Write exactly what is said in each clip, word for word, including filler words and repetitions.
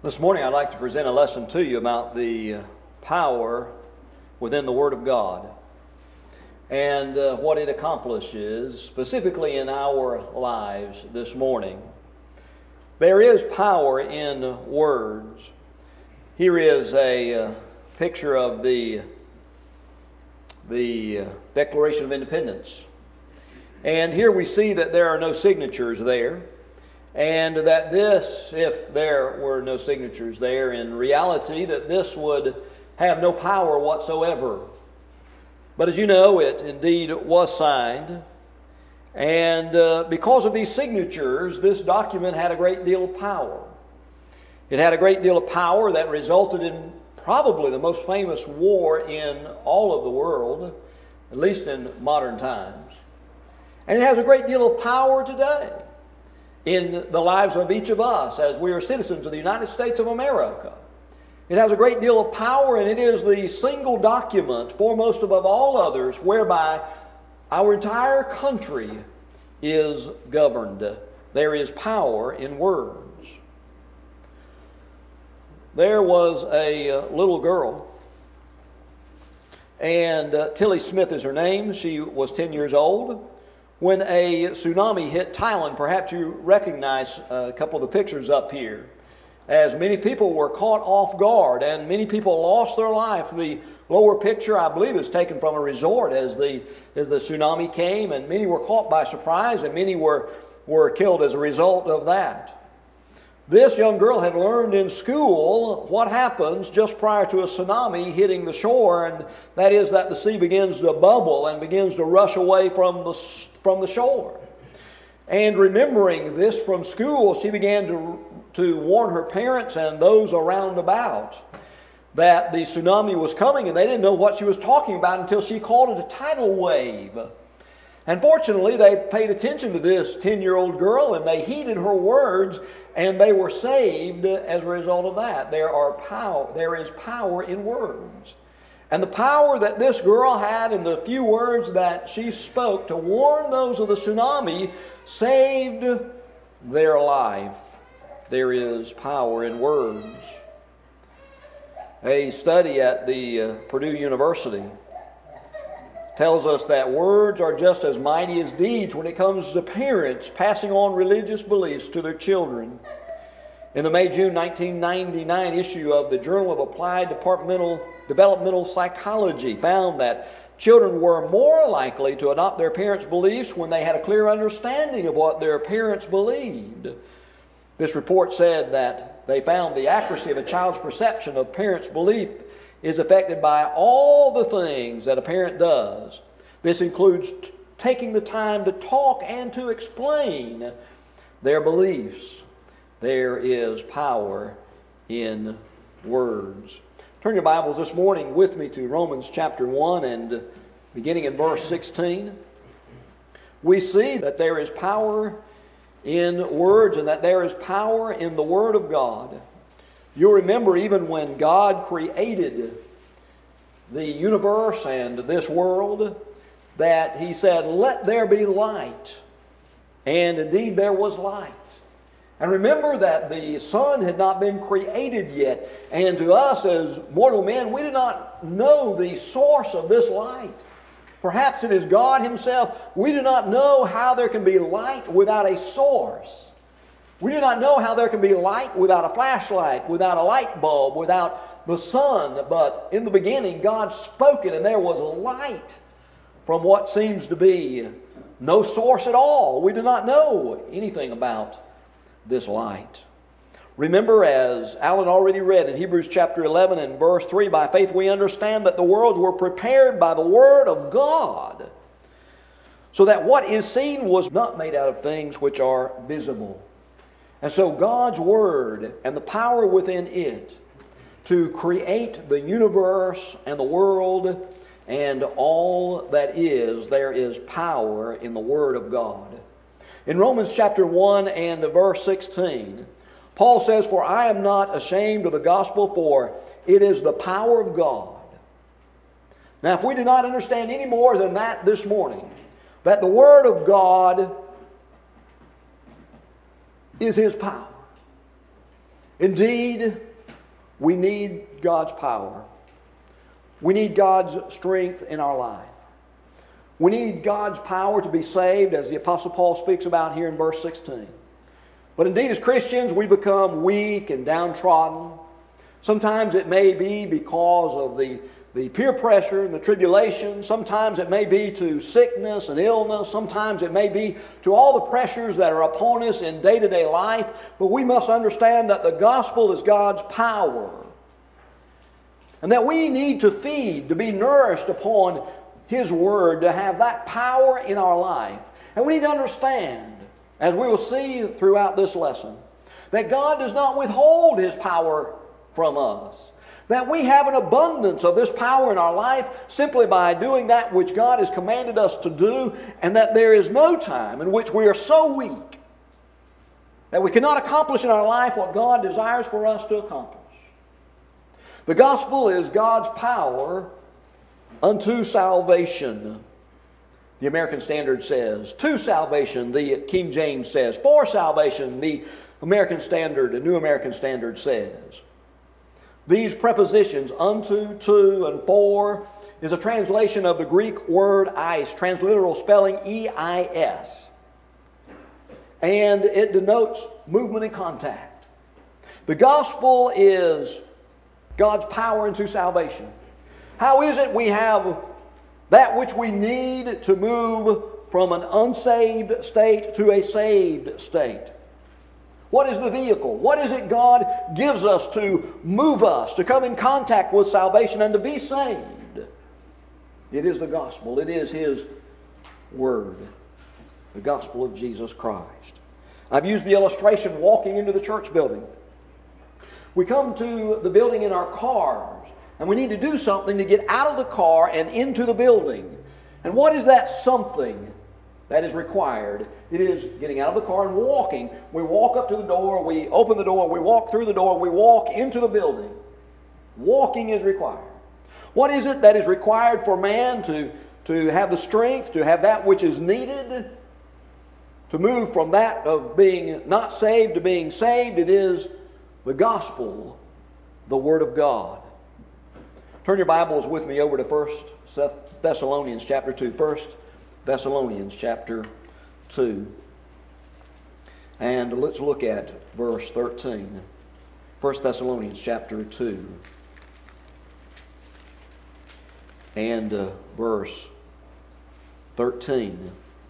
This morning I'd like to present a lesson to you about the power within the Word of God and uh, what it accomplishes specifically in our lives this morning. There is power in words. Here is a uh, picture of the, the uh, Declaration of Independence. And here we see that there are no signatures there. And that this, if there were no signatures there, in reality, that this would have no power whatsoever. But as you know, it indeed was signed. And uh, because of these signatures, this document had a great deal of power. It had a great deal of power that resulted in probably the most famous war in all of the world, at least in modern times. And it has a great deal of power today in the lives of each of us as we are citizens of the United States of America. It has a great deal of power, and it is the single document, foremost above all others, whereby our entire country is governed. There is power in words. There was a little girl, and uh, Tilly Smith is her name. She was ten years old when a tsunami hit Thailand. Perhaps you recognize a couple of the pictures up here, as many people were caught off guard and many people lost their life. The lower picture, I believe, is taken from a resort as the as the tsunami came, and many were caught by surprise and many were, were killed as a result of that. This young girl had learned in school what happens just prior to a tsunami hitting the shore, and that is that the sea begins to bubble and begins to rush away from the, from the shore. And remembering this from school, she began to, to warn her parents and those around about that the tsunami was coming, and they didn't know what she was talking about until she called it a tidal wave. And fortunately, they paid attention to this ten-year-old girl, and they heeded her words, and they were saved as a result of that. There are power, there is power in words. And the power that this girl had in the few words that she spoke to warn those of the tsunami saved their life. There is power in words. A study at the uh, Purdue University tells us that words are just as mighty as deeds when it comes to parents passing on religious beliefs to their children. In the May-June nineteen ninety-nine issue of the Journal of Applied Departmental Developmental Psychology found that children were more likely to adopt their parents' beliefs when they had a clear understanding of what their parents believed. This report said that they found the accuracy of a child's perception of parents' belief is affected by all the things that a parent does. This includes t- taking the time to talk and to explain their beliefs. There is power in words. Turn your Bibles this morning with me to Romans chapter one, and beginning in verse sixteen. We see that there is power in words and that there is power in the Word of God. You'll remember even when God created the universe and this world, that He said, "Let there be light." And indeed there was light. And remember that the sun had not been created yet. And to us as mortal men, we do not know the source of this light. Perhaps it is God Himself. We do not know how there can be light without a source. We do not know how there can be light without a flashlight, without a light bulb, without the sun. But in the beginning, God spoke it, and there was light from what seems to be no source at all. We do not know anything about this light. Remember, as Alan already read in Hebrews chapter eleven and verse three, by faith we understand that the worlds were prepared by the Word of God, so that what is seen was not made out of things which are visible. And so God's Word and the power within it to create the universe and the world and all that is, there is power in the Word of God. In Romans chapter one and verse sixteen, Paul says, "For I am not ashamed of the gospel, for it is the power of God." Now, if we do not understand any more than that this morning, that the Word of God is His power, Indeed, we need God's power. We need God's strength in our life. We need God's power to be saved, as the Apostle Paul speaks about here in verse sixteen. But indeed, as Christians, we become weak and downtrodden. Sometimes it may be because of the, the peer pressure and the tribulation. Sometimes it may be to sickness and illness. Sometimes it may be to all the pressures that are upon us in day-to-day life. But we must understand that the gospel is God's power. And that we need to feed, to be nourished upon His Word, to have that power in our life. And we need to understand, as we will see throughout this lesson, that God does not withhold His power from us. That we have an abundance of this power in our life simply by doing that which God has commanded us to do, and that there is no time in which we are so weak that we cannot accomplish in our life what God desires for us to accomplish. The gospel is God's power unto salvation. The American Standard says, to salvation. The King James says, for salvation. The American Standard, the New American Standard says. These prepositions, unto, to, and for, is a translation of the Greek word eis, transliteral spelling E I S. And it denotes movement and contact. The gospel is God's power into salvation. How is it we have that which we need to move from an unsaved state to a saved state? What is the vehicle? What is it God gives us to move us, to come in contact with salvation and to be saved? It is the gospel. It is His Word. The gospel of Jesus Christ. I've used the illustration walking into the church building. We come to the building in our cars, and we need to do something to get out of the car and into the building. And what is that something that is required? It is getting out of the car and walking. We walk up to the door, we open the door, we walk through the door, we walk into the building. Walking is required. What is it that is required for man to, to have the strength, to have that which is needed, to move from that of being not saved to being saved? It is the gospel, the Word of God. Turn your Bibles with me over to First Thessalonians chapter two. First Thessalonians chapter two. And let's look at verse thirteen. First Thessalonians chapter two. And uh, verse thirteen.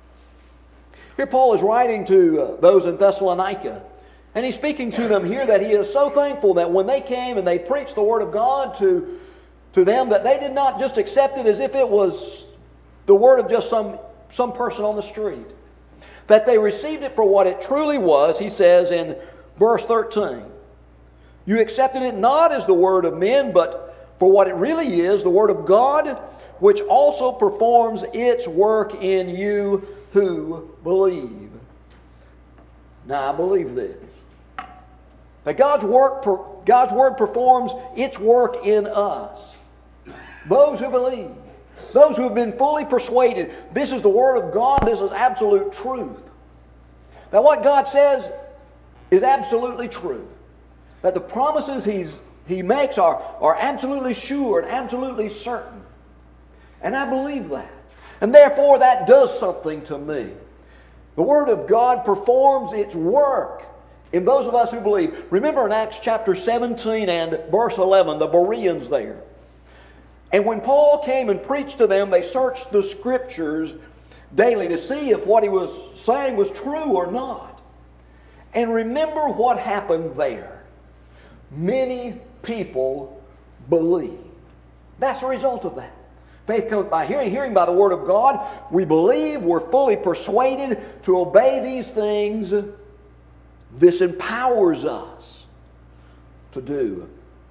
Here Paul is writing to uh, those in Thessalonica. And he's speaking to them here that he is so thankful that when they came and they preached the Word of God to, to them, that they did not just accept it as if it was the word of just some, some person on the street. That they received it for what it truly was, he says in verse thirteen. You accepted it not as the word of men, but for what it really is, the Word of God, which also performs its work in you who believe. Now I believe this. That God's work, God's Word performs its work in us. Those who believe. Those who have been fully persuaded. This is the Word of God. This is absolute truth. Now what God says is absolutely true. That the promises He's, He makes are, are absolutely sure and absolutely certain. And I believe that. And therefore that does something to me. The Word of God performs its work in those of us who believe. Remember in Acts chapter seventeen and verse eleven, the Bereans there. And when Paul came and preached to them, they searched the Scriptures daily to see if what he was saying was true or not. And remember what happened there. Many people believed. That's the result of that. Faith comes by hearing, hearing by the Word of God. We believe, we're fully persuaded to obey these things. This empowers us to do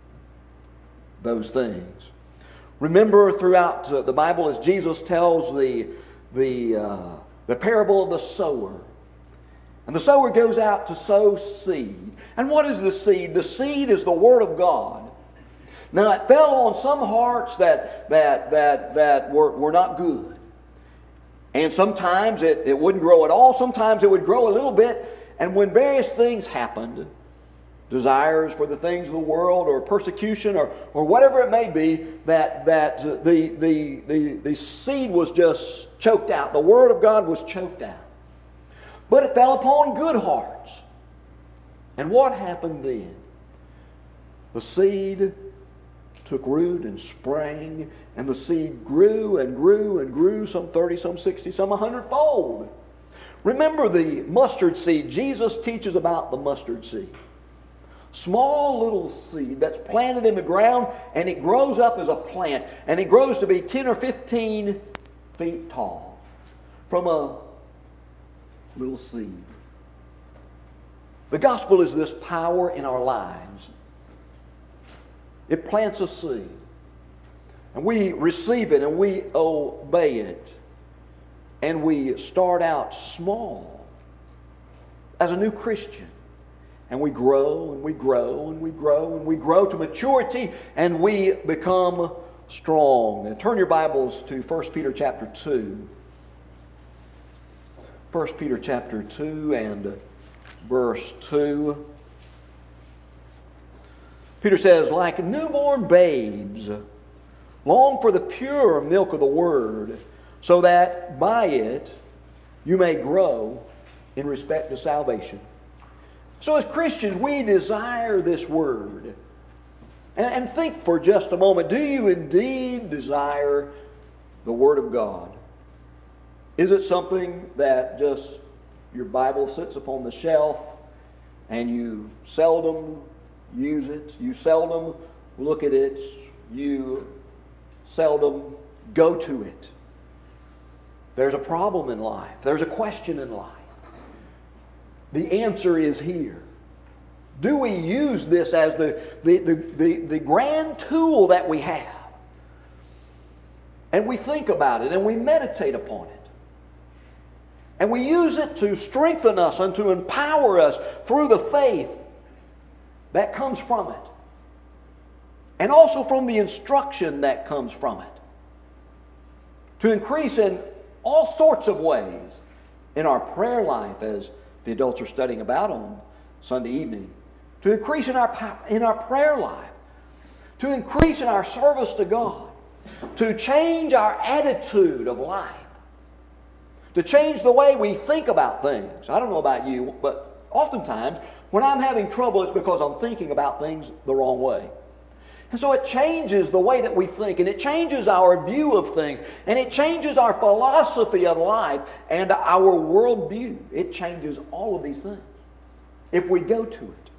those things. Remember throughout uh, the Bible as Jesus tells the, the, uh, the parable of the sower. And the sower goes out to sow seed. And what is the seed? The seed is the Word of God. Now it fell on some hearts that, that, that, that were, were not good. And sometimes it, it wouldn't grow at all. Sometimes it would grow a little bit. And when various things happened, desires for the things of the world, or persecution, or, or whatever it may be, that, that the, the, the, the seed was just choked out. The Word of God was choked out. But it fell upon good hearts. And what happened then? The seed took root and sprang, and the seed grew and grew and grew, some thirty, some sixty, some a hundredfold. Remember the mustard seed. Jesus teaches about the mustard seed. Small little seed that's planted in the ground, and it grows up as a plant, and it grows to be ten or fifteen feet tall from a little seed. The gospel is this power in our lives. It plants a seed, and we receive it and we obey it, and we start out small as a new Christian. And we grow and we grow and we grow and we grow to maturity, and we become strong. And turn your Bibles to First Peter chapter two. First Peter chapter two and verse two. Peter says, like newborn babes, long for the pure milk of the Word, so that by it you may grow in respect to salvation. So as Christians, we desire this Word. And, and think for just a moment, do you indeed desire the Word of God? Is it something that just your Bible sits upon the shelf and you seldom use it, you seldom look at it, you seldom go to it? There's a problem in life. There's a question in life. The answer is here. Do we use this as the, the, the, the, the grand tool that we have? And we think about it and we meditate upon it. And we use it to strengthen us and to empower us through the faith that comes from it. And also from the instruction that comes from it. To increase in all sorts of ways in our prayer life, as the adults are studying about on Sunday evening. To increase in our, in our prayer life. To increase in our service to God. To change our attitude of life. To change the way we think about things. I don't know about you, but oftentimes when I'm having trouble, it's because I'm thinking about things the wrong way. And so it changes the way that we think, and it changes our view of things, and it changes our philosophy of life and our worldview. It changes all of these things if we go to it.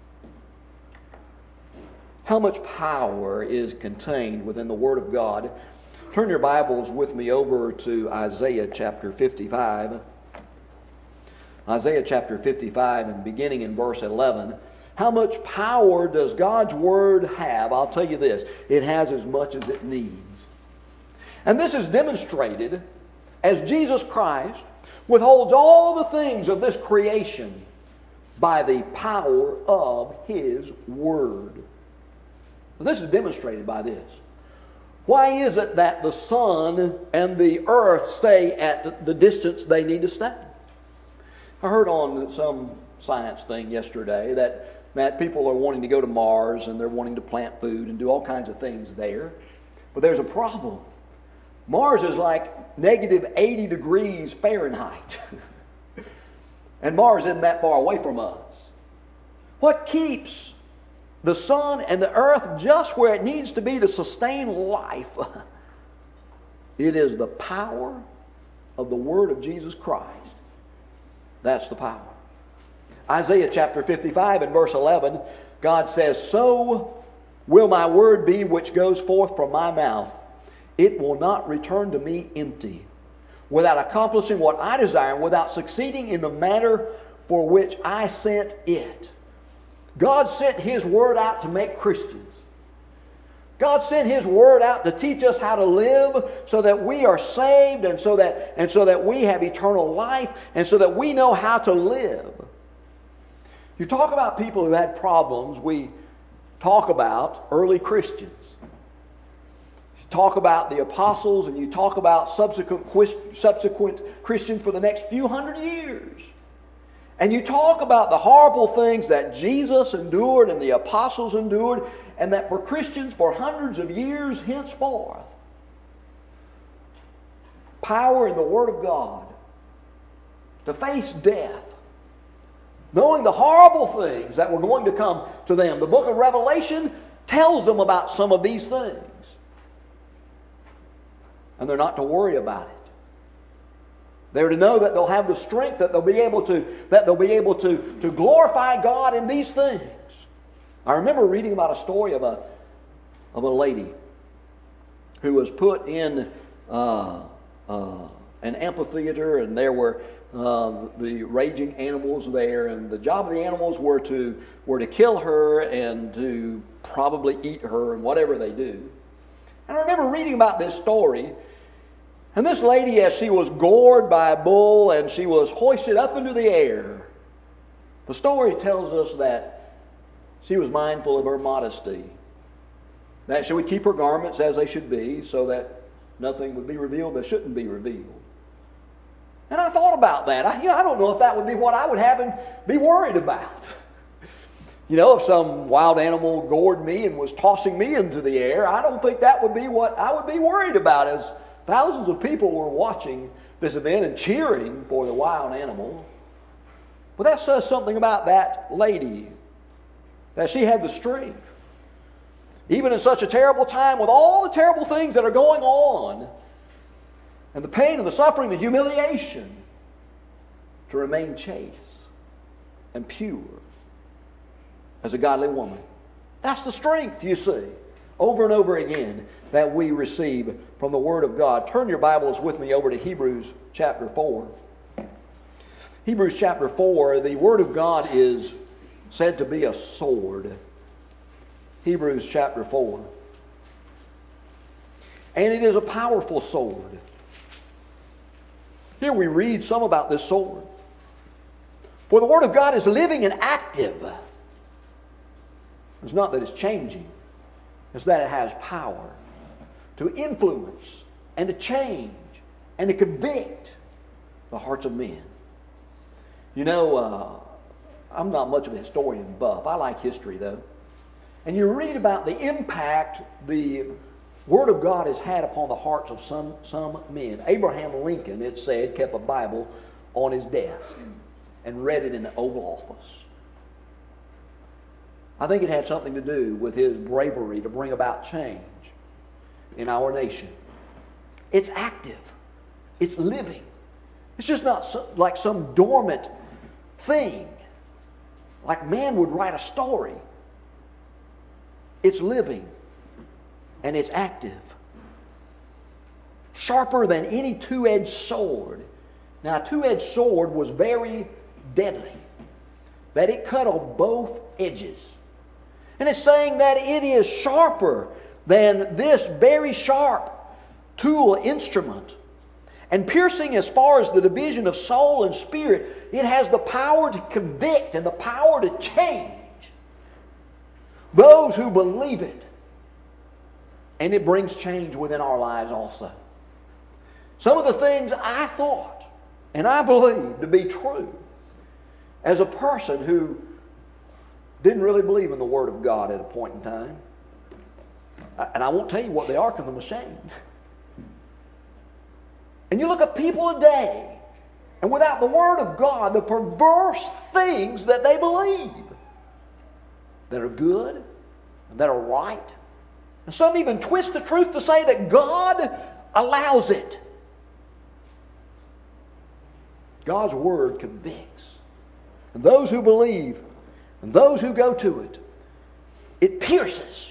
How much power is contained within the Word of God? Turn your Bibles with me over to Isaiah chapter fifty-five. Isaiah chapter fifty-five, and beginning in verse eleven. How much power does God's Word have? I'll tell you this. It has as much as it needs. And this is demonstrated as Jesus Christ withholds all the things of this creation by the power of His Word. This is demonstrated by this. Why is it that the sun and the earth stay at the distance they need to stay? I heard on some science thing yesterday that that people are wanting to go to Mars and they're wanting to plant food and do all kinds of things there. But there's a problem. Mars is like negative eighty degrees Fahrenheit. And Mars isn't that far away from us. What keeps the sun and the earth just where it needs to be to sustain life? It is the power of the Word of Jesus Christ. That's the power. Isaiah chapter fifty-five and verse eleven, God says, so will my word be which goes forth from my mouth. It will not return to me empty, without accomplishing what I desire, and without succeeding in the matter for which I sent it. God sent His Word out to make Christians. God sent His Word out to teach us how to live so that we are saved, and so that, and so that we have eternal life, and so that we know how to live. You talk about people who had problems, we talk about early Christians. You talk about the apostles, and you talk about subsequent, subsequent Christians for the next few hundred years. and you talk about the horrible things that Jesus endured and the apostles endured, and that for Christians for hundreds of years henceforth, power in the Word of God to face death, knowing the horrible things that were going to come to them. The book of Revelation tells them about some of these things. And they're not to worry about it. They're to know that they'll have the strength, that they'll be able to, that they'll be able to, to glorify God in these things. I remember reading about a story of a, of a lady who was put in uh, uh, an amphitheater, and there were uh, the raging animals there, and the job of the animals were to were to kill her and to probably eat her and whatever they do. And I remember reading about this story. And this lady, as she was gored by a bull and she was hoisted up into the air, the story tells us that she was mindful of her modesty. That she would keep her garments as they should be so that nothing would be revealed that shouldn't be revealed. And I thought about that. I, you know, I don't know if that would be what I would have and be worried about. You know, if some wild animal gored me and was tossing me into the air, I don't think that would be what I would be worried about, as thousands of people were watching this event and cheering for the wild animal. But that says something about that lady, that she had the strength, even in such a terrible time, with all the terrible things that are going on, and the pain and the suffering, the humiliation, to remain chaste and pure as a godly woman. That's the strength, you see, over and over again, that we receive from the Word of God. Turn your Bibles with me over to Hebrews chapter four. Hebrews chapter four, the Word of God is said to be a sword. Hebrews chapter four. And it is a powerful sword. Here we read some about this sword. For the Word of God is living and active. It's not that it's changing. It's that it has power to influence and to change and to convict the hearts of men. You know, uh, I'm not much of a historian buff. I like history, though. And you read about the impact the Word of God has had upon the hearts of some, some men. Abraham Lincoln, it said, kept a Bible on his desk and read it in the Oval Office. I think it had something to do with his bravery to bring about change in our nation. It's active. It's living. It's just not so, like some dormant thing, like man would write a story. It's living and it's active. Sharper than any two-edged sword. Now, a two-edged sword was very deadly, that it cut on both edges. And it's saying that it is sharper than this very sharp tool instrument. And piercing as far as the division of soul and spirit, it has the power to convict and the power to change those who believe it. And it brings change within our lives also. Some of the things I thought and I believed to be true as a person who didn't really believe in the Word of God at a point in time. And I won't tell you what they are because I'm ashamed. And you look at people today, and without the Word of God, the perverse things that they believe that are good and that are right. And some even twist the truth to say that God allows it. God's Word convicts. And those who believe and those who go to it, it pierces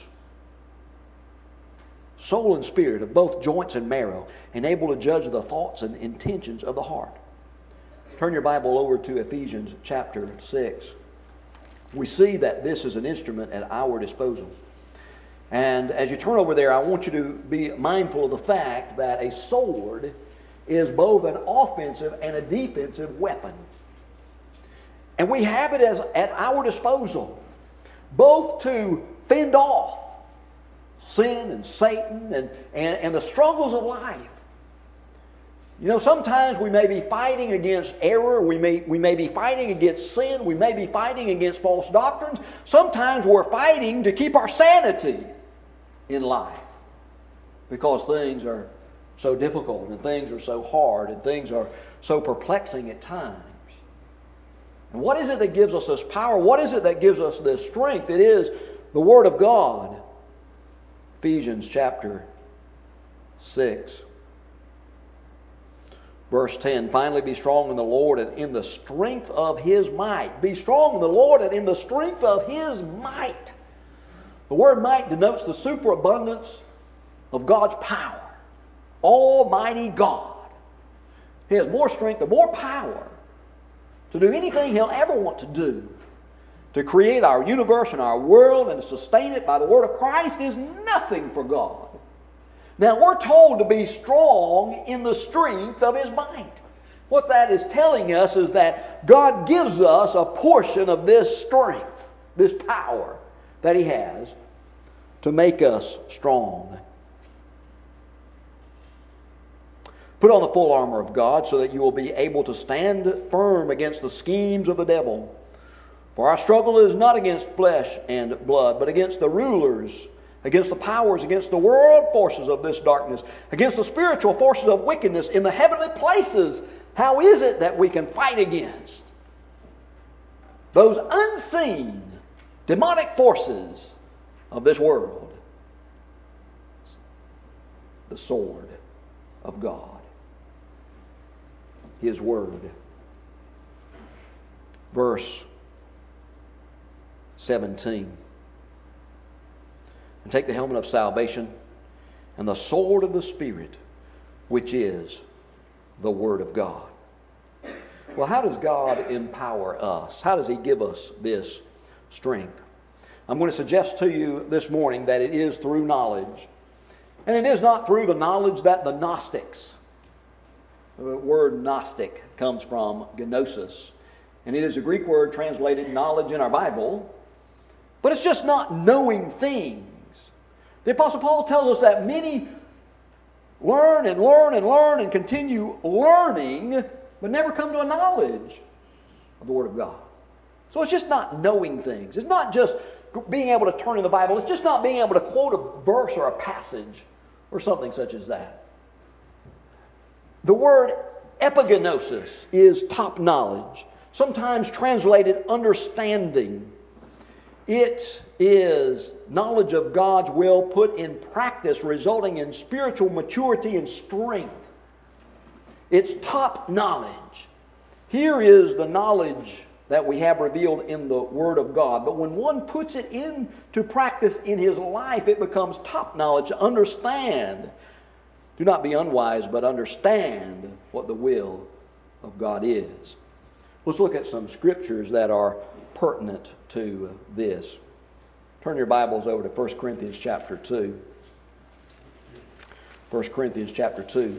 soul and spirit of both joints and marrow, and able to judge the thoughts and intentions of the heart. Turn your Bible over to Ephesians chapter six. We see that this is an instrument at our disposal. And as you turn over there, I want you to be mindful of the fact that a sword is both an offensive and a defensive weapon. And we have it as at our disposal, both to fend off sin and Satan and, and, and the struggles of life, You know, sometimes we may be fighting against error. We may, we may be fighting against sin. We may be fighting against false doctrines. Sometimes we're fighting to keep our sanity in life because things are so difficult and things are so hard and things are so perplexing at times. And what is it that gives us this power? What is it that gives us this strength? It is the Word of God. Ephesians chapter six. Verse ten, finally be strong in the Lord and in the strength of His might. Be strong in the Lord and in the strength of His might. The word might denotes the superabundance of God's power. Almighty God. He has more strength and more power to do anything He'll ever want to do. To create our universe and our world and to sustain it by the Word of Christ is nothing for God. Now, we're told to be strong in the strength of His might. What that is telling us is that God gives us a portion of this strength, this power that He has to make us strong. Put on the full armor of God so that you will be able to stand firm against the schemes of the devil. For our struggle is not against flesh and blood, but against the rulers, against the powers, against the world forces of this darkness, against the spiritual forces of wickedness in the heavenly places. How is it that we can fight against those unseen demonic forces of this world? The sword of God, His Word. Verse seventeen. And take the helmet of salvation and the sword of the Spirit, which is the Word of God. Well, how does God empower us? How does He give us this strength? I'm going to suggest to you this morning that it is through knowledge. And it is not through the knowledge that the Gnostics, the word Gnostic comes from gnosis, and it is a Greek word translated knowledge in our Bible, but it's just not knowing things. The Apostle Paul tells us that many learn and learn and learn and continue learning, but never come to a knowledge of the Word of God. So it's just not knowing things. It's not just being able to turn in the Bible. It's just not being able to quote a verse or a passage or something such as that. The word epignosis is top knowledge, sometimes translated understanding. It is knowledge of God's will put in practice, resulting in spiritual maturity and strength. It's top knowledge. Here is the knowledge that we have revealed in the Word of God. But when one puts it into practice in his life, it becomes top knowledge to understand. Do not be unwise, but understand what the will of God is. Let's look at some scriptures that are pertinent to this. Turn your Bibles over to First Corinthians chapter two. First Corinthians chapter two.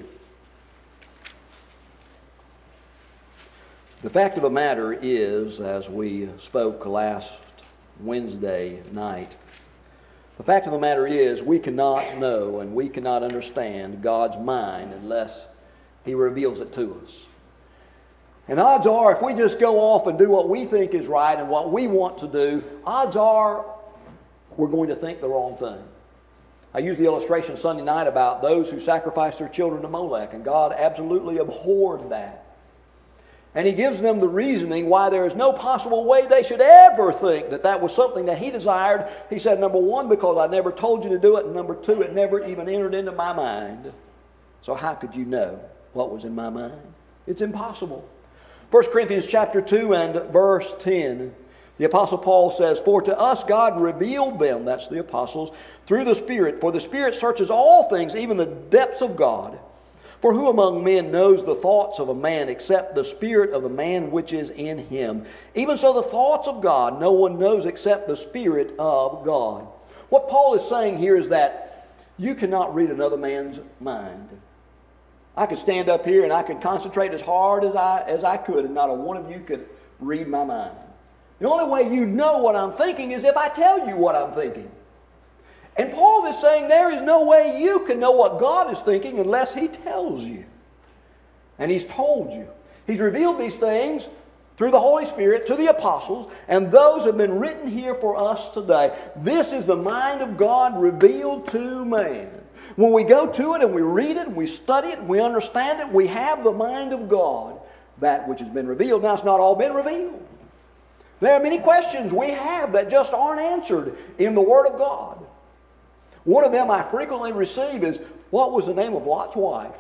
The fact of the matter is, as we spoke last Wednesday night, the fact of the matter is we cannot know and we cannot understand God's mind unless He reveals it to us. And odds are, if we just go off and do what we think is right and what we want to do, odds are we're going to think the wrong thing. I used the illustration Sunday night about those who sacrificed their children to Molech, and God absolutely abhorred that. And He gives them the reasoning why there is no possible way they should ever think that that was something that He desired. He said, number one, because I never told you to do it, and number two, it never even entered into my mind. So how could you know what was in my mind? It's impossible. First Corinthians chapter two and verse ten, the Apostle Paul says, for to us God revealed them, that's the apostles, through the Spirit. For the Spirit searches all things, even the depths of God. For who among men knows the thoughts of a man except the spirit of the man which is in him? Even so the thoughts of God no one knows except the Spirit of God. What Paul is saying here is that you cannot read another man's mind. I could stand up here and I could concentrate as hard as I, as I could, and not a one of you could read my mind. The only way you know what I'm thinking is if I tell you what I'm thinking. And Paul is saying there is no way you can know what God is thinking unless He tells you. And He's told you. He's revealed these things through the Holy Spirit to the apostles, and those have been written here for us today. This is the mind of God revealed to man. When we go to it and we read it and we study it and we understand it, we have the mind of God, that which has been revealed. Now, it's not all been revealed. There are many questions we have that just aren't answered in the Word of God. One of them I frequently receive is, what was the name of Lot's wife?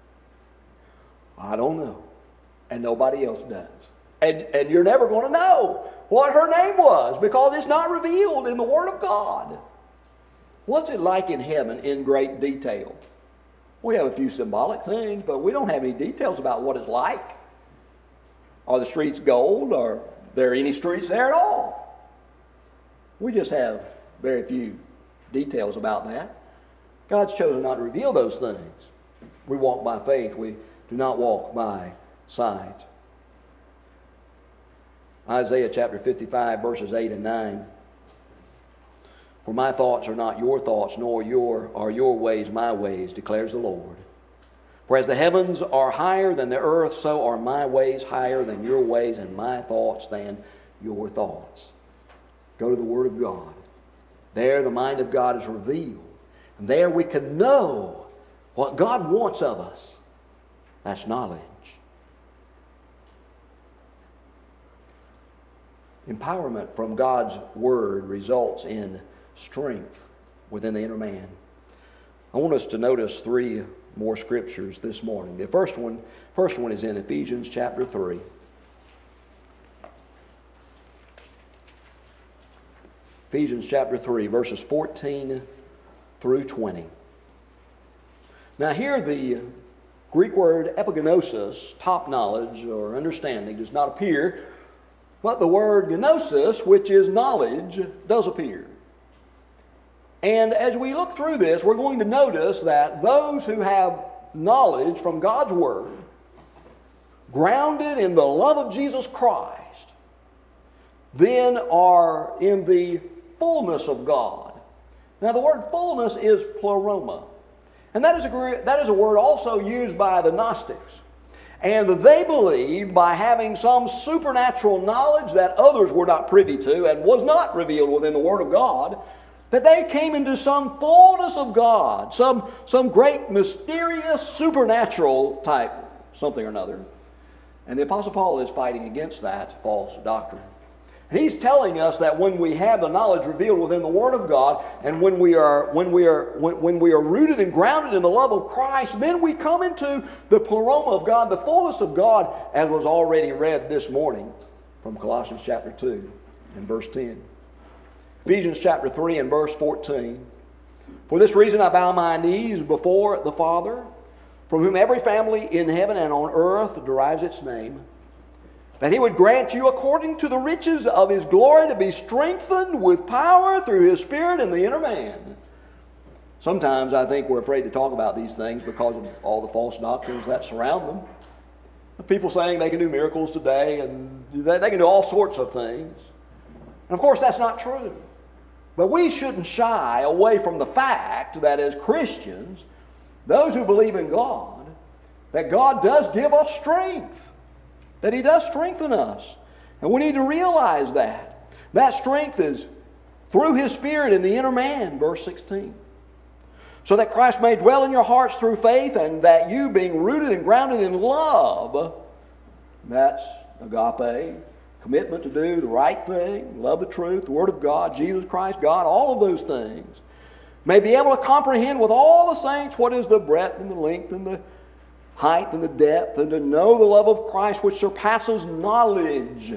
I don't know. And nobody else does. And, and you're never going to know what her name was because it's not revealed in the Word of God. What's it like in heaven in great detail? We have a few symbolic things, but we don't have any details about what it's like. Are the streets gold? Are there any streets there at all? We just have very few details about that. God's chosen not to reveal those things. We walk by faith. We do not walk by sight. Isaiah chapter fifty-five, verses eight and nine. For my thoughts are not your thoughts, nor your are your ways my ways, declares the Lord. For as the heavens are higher than the earth, so are my ways higher than your ways, and my thoughts than your thoughts. Go to the Word of God. There the mind of God is revealed. And there we can know what God wants of us. That's knowledge. Empowerment from God's Word results in strength within the inner man. I want us to notice three more scriptures this morning. The first one, first one is in Ephesians chapter three. Ephesians chapter three, verses fourteen through twenty. Now here the Greek word epignosis, top knowledge or understanding, does not appear, but the word gnosis, which is knowledge, does appear. And as we look through this, we're going to notice that those who have knowledge from God's Word, grounded in the love of Jesus Christ, then are in the fullness of God. Now the word fullness is pleroma. And that is a, that is a word also used by the Gnostics. And they believed by having some supernatural knowledge that others were not privy to and was not revealed within the Word of God, that they came into some fullness of God, some, some great mysterious supernatural type something or another. And the Apostle Paul is fighting against that false doctrine. And he's telling us that when we have the knowledge revealed within the Word of God, and when we are when we are when, when we are rooted and grounded in the love of Christ, then we come into the pleroma of God, the fullness of God, as was already read this morning from Colossians chapter two and verse ten. Ephesians chapter three and verse fourteen. For this reason I bow my knees before the Father, from whom every family in heaven and on earth derives its name, that He would grant you according to the riches of His glory to be strengthened with power through His Spirit in the inner man. Sometimes I think we're afraid to talk about these things because of all the false doctrines that surround them. People saying they can do miracles today and they can do all sorts of things. And of course that's not true. But we shouldn't shy away from the fact that as Christians, those who believe in God, that God does give us strength. That He does strengthen us. And we need to realize that. That strength is through His Spirit in the inner man, verse sixteen. So that Christ may dwell in your hearts through faith, and that you, being rooted and grounded in love, that's agape, commitment to do the right thing, love the truth, the Word of God, Jesus Christ, God, all of those things, may be able to comprehend with all the saints what is the breadth and the length and the height and the depth, and to know the love of Christ which surpasses knowledge,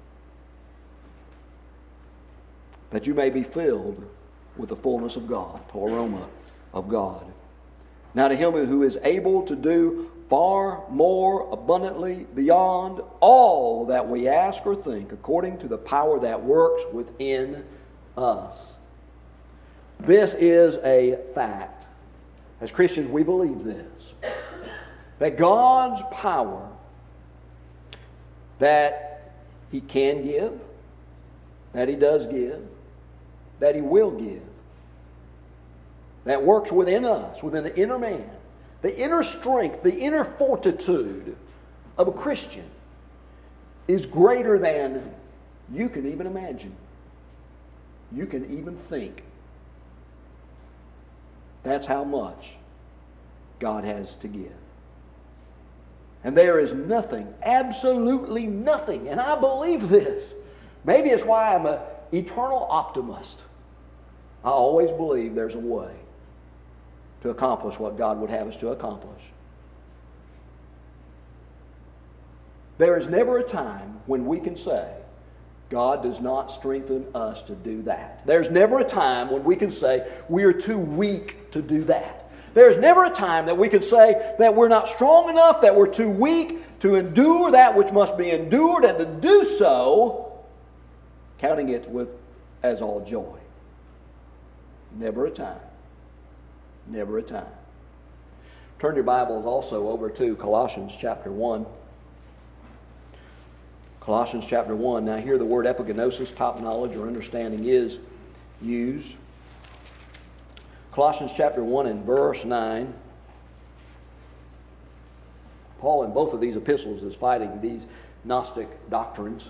that you may be filled with the fullness of God, pleroma of God. Now to Him who is able to do far more abundantly beyond all that we ask or think, according to the power that works within us. This is a fact. As Christians, we believe this. That God's power that He can give, that He does give, that He will give, that works within us, within the inner man, the inner strength, the inner fortitude of a Christian is greater than you can even imagine. You can even think. That's how much God has to give. And there is nothing, absolutely nothing, and I believe this. Maybe it's why I'm an eternal optimist. I always believe there's a way to accomplish what God would have us to accomplish. There is never a time when we can say, God does not strengthen us to do that. There's never a time when we can say we are too weak to do that. There's never a time that we can say that we're not strong enough, that we're too weak to endure that which must be endured, and to do so, counting it with as all joy. Never a time. Never a time. Turn your Bibles also over to Colossians chapter one. Colossians chapter one. Now here the word epigenosis, top knowledge or understanding, is used. Colossians chapter one and verse nine. Paul in both of these epistles is fighting these Gnostic doctrines.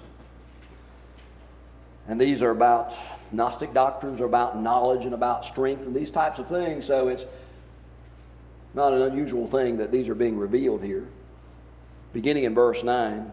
And these are about, Gnostic doctrines are about knowledge and about strength and these types of things. So it's not an unusual thing that these are being revealed here. Beginning in verse nine.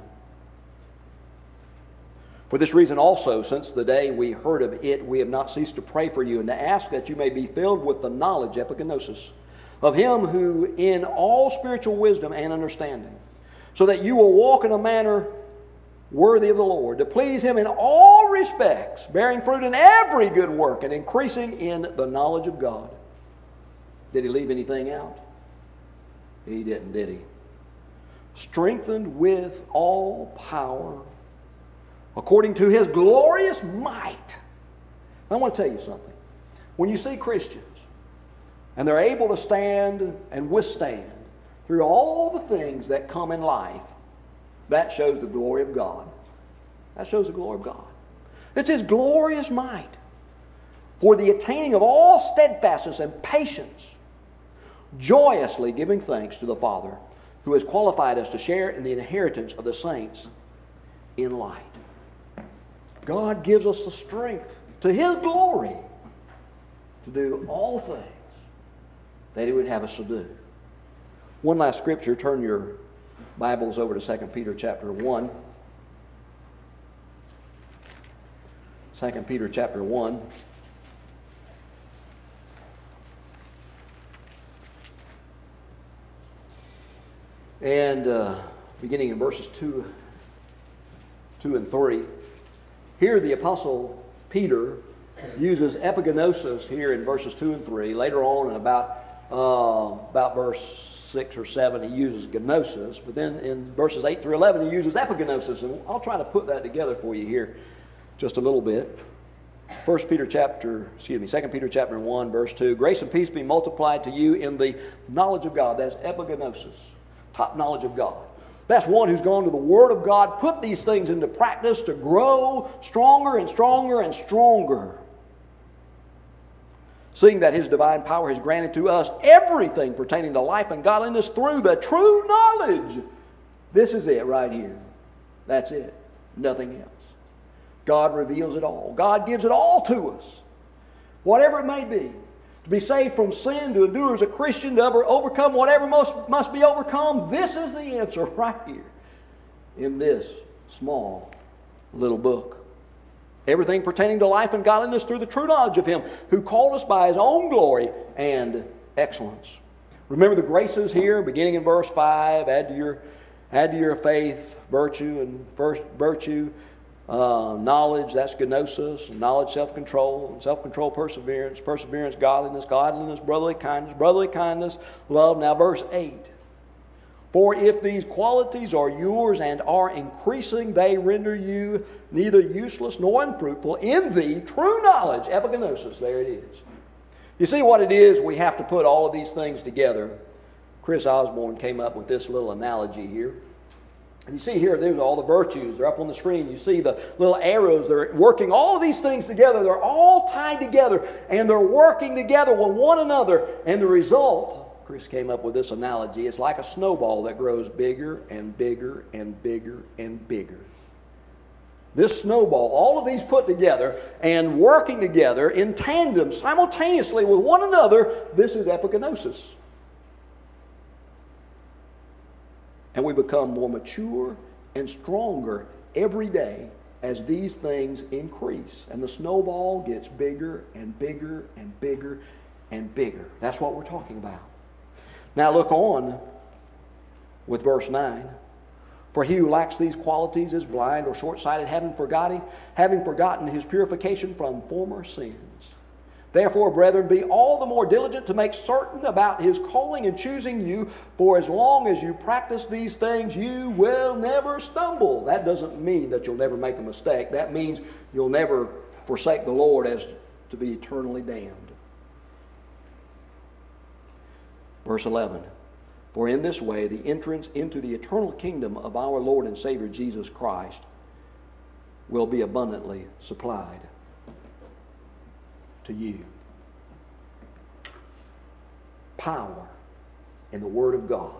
For this reason also, since the day we heard of it, we have not ceased to pray for you and to ask that you may be filled with the knowledge, epigenosis, of Him who in all spiritual wisdom and understanding, so that you will walk in a manner worthy of the Lord, to please Him in all respects, bearing fruit in every good work and increasing in the knowledge of God. Did He leave anything out? He didn't, did He? Strengthened with all power, according to His glorious might. I want to tell you something. When you see Christians, and they're able to stand and withstand through all the things that come in life, that shows the glory of God. That shows the glory of God. It's His glorious might for the attaining of all steadfastness and patience, joyously giving thanks to the Father who has qualified us to share in the inheritance of the saints in light. God gives us the strength to His glory to do all things that He would have us to do. One last scripture. Turn your Bibles over to Second Peter chapter one. Second Peter chapter one. And uh, beginning in verses two, two and three. Here the Apostle Peter uses epigenosis here in verses two and three. Later on in about, uh, about verse six or seven, he uses gnosis. But then in verses eight through eleven, he uses epigenosis. And I'll try to put that together for you here just a little bit. First Peter chapter, excuse me, Second Peter chapter one, verse two. Grace and peace be multiplied to you in the knowledge of God. That's epigenosis, top knowledge of God. That's one who's gone to the Word of God, put these things into practice to grow stronger and stronger and stronger. Seeing that His divine power has granted to us everything pertaining to life and godliness through the true knowledge. This is it right here. That's it. Nothing else. God reveals it all. God gives it all to us. Whatever it may be. To be saved from sin, to endure as a Christian, to ever overcome whatever must, must be overcome. This is the answer right here in this small little book. Everything pertaining to life and godliness through the true knowledge of Him who called us by His own glory and excellence. Remember the graces here, beginning in verse five. Add to your, add to your faith virtue, and first virtue, Uh, knowledge, that's gnosis. Knowledge, self-control. Self-control, perseverance. Perseverance, godliness. Godliness, brotherly kindness. Brotherly kindness, love. Now verse eight. For if these qualities are yours and are increasing, they render you neither useless nor unfruitful in the true knowledge. Epigenosis, there it is. You see what it is? We have to put all of these things together. Chris Osborne came up with this little analogy here. And you see here, there's all the virtues. They're up on the screen. You see the little arrows. They're working all of these things together. They're all tied together. And they're working together with one another. And the result Chris came up with this analogy. It's like a snowball that grows bigger and bigger and bigger and bigger. This snowball, all of these put together and working together in tandem, simultaneously with one another, this is epigenosis. And we become more mature and stronger every day as these things increase. And the snowball gets bigger and bigger and bigger and bigger. That's what we're talking about. Now look on with verse nine. For he who lacks these qualities is blind or short-sighted, having forgotten, having forgotten his purification from former sins. Therefore, brethren, be all the more diligent to make certain about his calling and choosing you, for as long as you practice these things, you will never stumble. That doesn't mean that you'll never make a mistake. That means you'll never forsake the Lord as to be eternally damned. Verse eleven. For in this way the entrance into the eternal kingdom of our Lord and Savior Jesus Christ will be abundantly supplied to you. Power in the Word of God.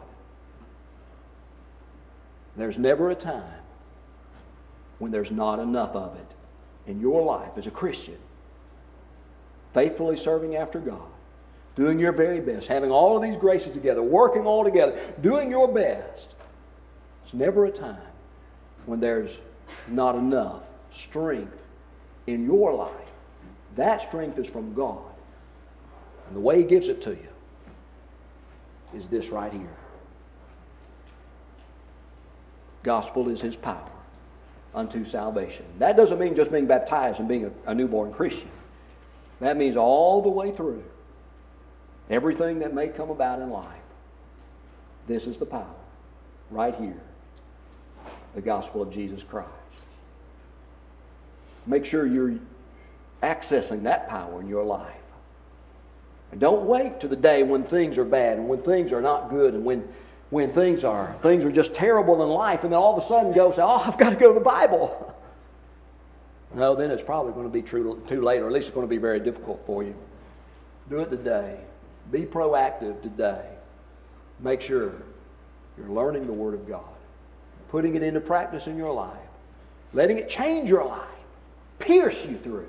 There's never a time when there's not enough of it in your life as a Christian, faithfully serving after God, doing your very best, having all of these graces together, working all together, doing your best. There's never a time when there's not enough strength in your life. That strength is from God. And the way He gives it to you is this right here. Gospel is His power unto salvation. That doesn't mean just being baptized and being a, a newborn Christian. That means all the way through. Everything that may come about in life. This is the power. Right here. The gospel of Jesus Christ. Make sure you're accessing that power in your life. And don't wait to the day when things are bad and when things are not good and when, when things are things are just terrible in life, and then all of a sudden go say, oh, I've got to go to the Bible. No, then it's probably going to be too, too late, or at least it's going to be very difficult for you. Do it today. Be proactive today. Make sure you're learning the Word of God, putting it into practice in your life, letting it change your life, pierce you through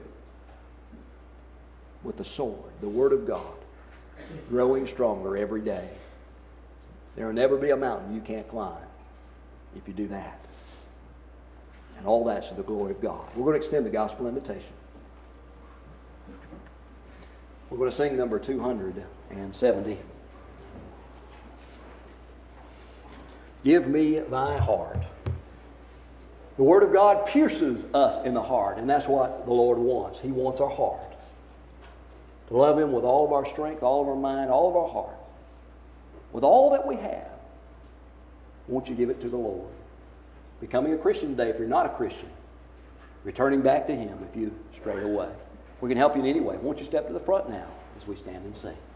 with the sword, the Word of God, growing stronger every day. There will never be a mountain you can't climb if you do that. And all that's to the glory of God. We're going to extend the gospel invitation. We're going to sing number two hundred seventy. Give me thy heart. The Word of God pierces us in the heart, and that's what the Lord wants. He wants our heart. To love Him with all of our strength, all of our mind, all of our heart. With all that we have, won't you give it to the Lord? Becoming a Christian today if you're not a Christian. Returning back to Him if you strayed away. We can help you in any way. Won't you step to the front now as we stand and sing?